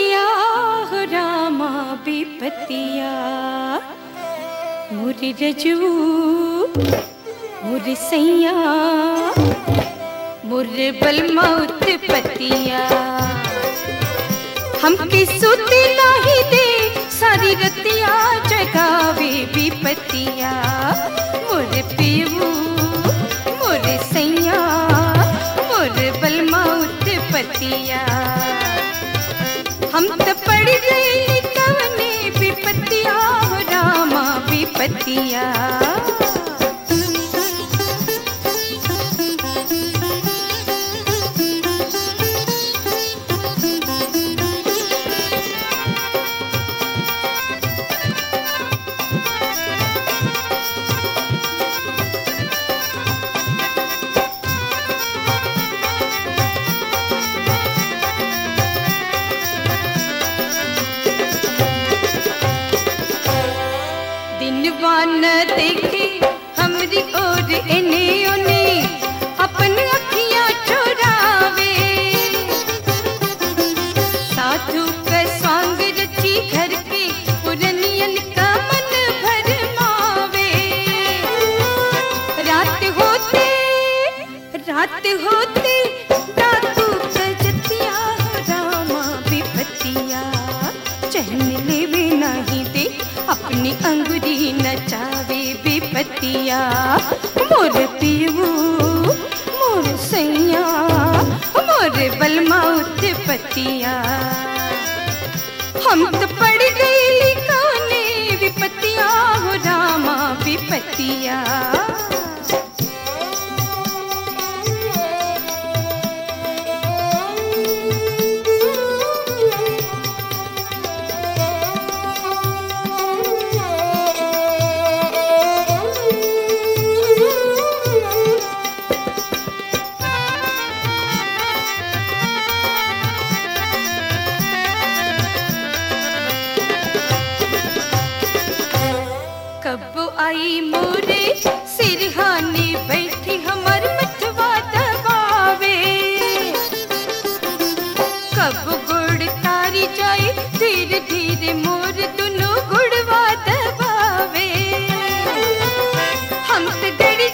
विपतिया हो रामा विपतिया मुर रजू मुर सैया मुर बलमा उत्पतिया हमके सुते नाही दे सारी रतिया जगावे विपतिया मुर पीवू मुर सैया मुर बलमा उत्पतिया हम तो पड़ गए कवने विपतिया हो रामा विपतिया न देखे हमरी ओर इने उने अपन अखियां चुरावे साधु का स्वांग रची घर के पुरनियन का मन भरमावे रात होते दातू कजतिया रामा विपतिया चैन लेवे नहीं दे अपनी अंगुरी नचावे विपतिया मोर पीवू मोर सैया मोर बलमा उत्पतिया हम तो पड़ गए काने विपतिया हो रामा विपतिया कब आई मोरे सिरहाने बैठी हमर मथवा दबावे कब गुड़ तारी जाए धीरे धीरे मोर दोनों गुड़वा दबावे हम तो गड़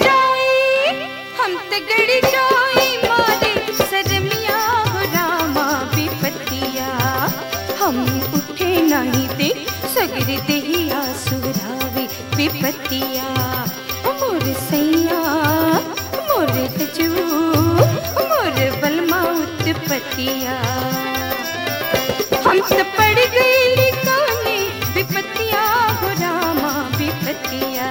जाए मारे शर्मिया हो रामा विपतिया हम उठे नहीं दे सगर देहिया सुरावे विपतिया मोर सैया मोर रजू मोर बलमा उत्पतिया हम तो पड़ गए काने विपतिया हो रामा विपतिया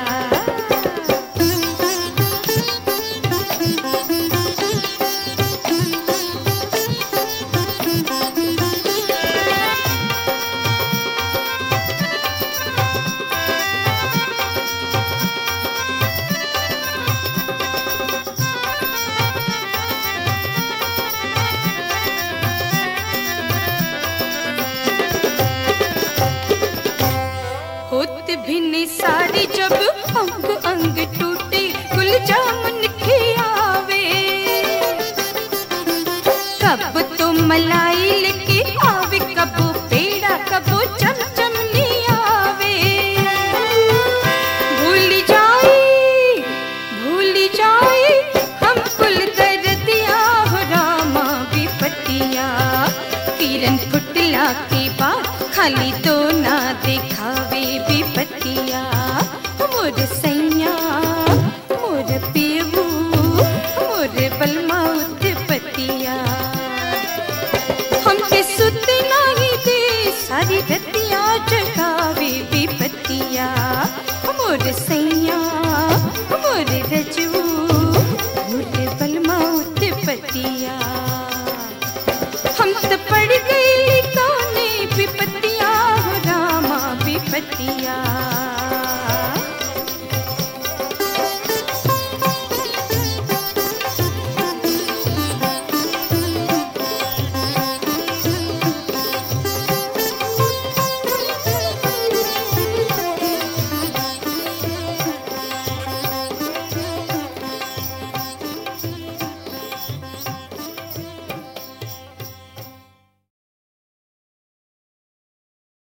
होत भिन्न सारी जब अंग अंग टूटे गुल जामुन खियावे कब तो मलाई लेके आवे कब पेड़ा कब चमचम आवे भूल जाए हम कुल कर दिया हो रामा विपतिया किरण फुटला के बाद खाली तो ना दिखावे विपतिया मोर सैया मोर पीवू मोर बलमा उत्पतिया हमके सुते नहीं दे सारी रत